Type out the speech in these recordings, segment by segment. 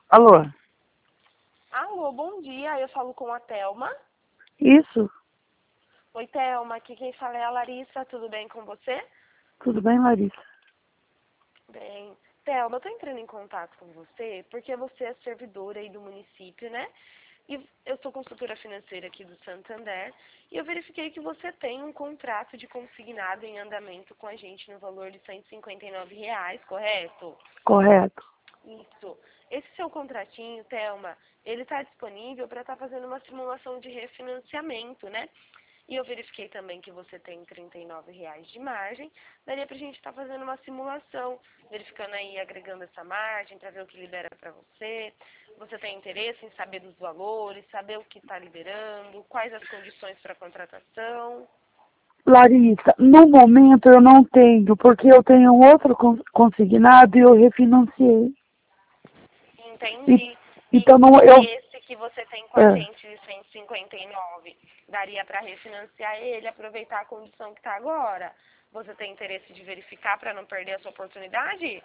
Alô? Alô, bom dia. Eu falo com a Thelma. Isso? Oi, Thelma. Aqui quem fala é a Larissa. Tudo bem com você? Tudo bem, Larissa? Bem. Thelma, eu tô entrando em contato com você porque você é servidora aí do município, né? E eu sou consultora financeira aqui do Santander e eu verifiquei que você tem um contrato de consignado em andamento com a gente no valor de R$ 159, correto? Correto. Isso. Esse seu contratinho, Thelma, ele está disponível para estar fazendo uma simulação de refinanciamento, né? E eu verifiquei também que você tem R$ 39 de margem. Daria para a gente estar fazendo uma simulação, verificando aí, agregando essa margem para ver o que libera para você. Você tem interesse em saber dos valores, saber o que está liberando, quais as condições para contratação? Larissa, no momento eu não tenho, porque eu tenho um outro consignado e eu refinanciei. Entendi. Então, não, E eu... esse que você tem com a gente de 159, daria para refinanciar ele, aproveitar a condição que está agora? Você tem interesse de verificar para não perder essa oportunidade?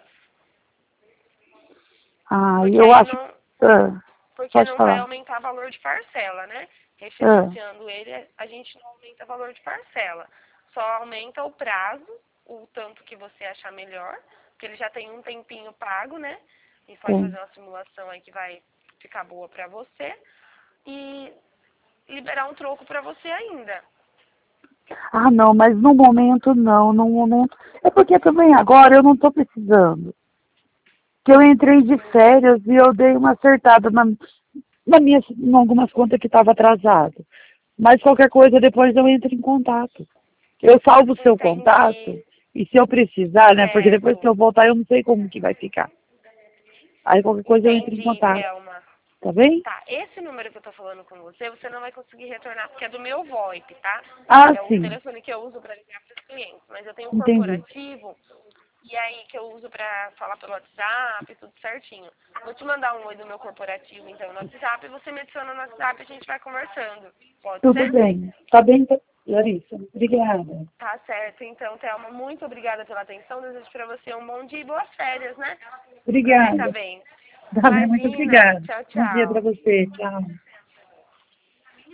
Porque eu aí acho... não, porque Pode não vai falar. aumentar valor de parcela, né? Refinanciando ele, a gente não aumenta valor de parcela. Só aumenta o prazo, o tanto que você achar melhor, porque ele já tem um tempinho pago, né? E pode Sim. fazer uma simulação aí que vai ficar boa pra você. E liberar um troco pra você ainda. Não, mas no momento não, no momento... É porque também agora eu não estou precisando. Que eu entrei de férias e eu dei uma acertada em algumas contas que estava atrasado. Mas qualquer coisa depois eu entro em contato. Eu salvo o seu contato Entendi. e se eu precisar, né? Porque depois que Certo. eu voltar eu não sei como que vai ficar. Aí qualquer coisa eu entro em Entendi, contato. Thelma. Tá bem? Tá, esse número que eu tô falando com você, você não vai conseguir retornar porque é do meu VoIP, tá? É o Sim. telefone que eu uso para ligar para os clientes. Mas eu tenho um Entendi. corporativo e aí que eu uso para falar pelo WhatsApp, tudo certinho. Vou te mandar um oi do meu corporativo, então, no WhatsApp, e você me adiciona no WhatsApp e a gente vai conversando. Pode Tudo ser? bem. Tá bem, Larissa? Obrigada. Tá certo, então, Thelma, muito obrigada pela atenção. Desejo para você um bom dia e boas férias, né? Aproveita Obrigada. bem. Tá bem, muito Imagina. obrigada. Tchau, Bom dia para tchau. você. Tchau.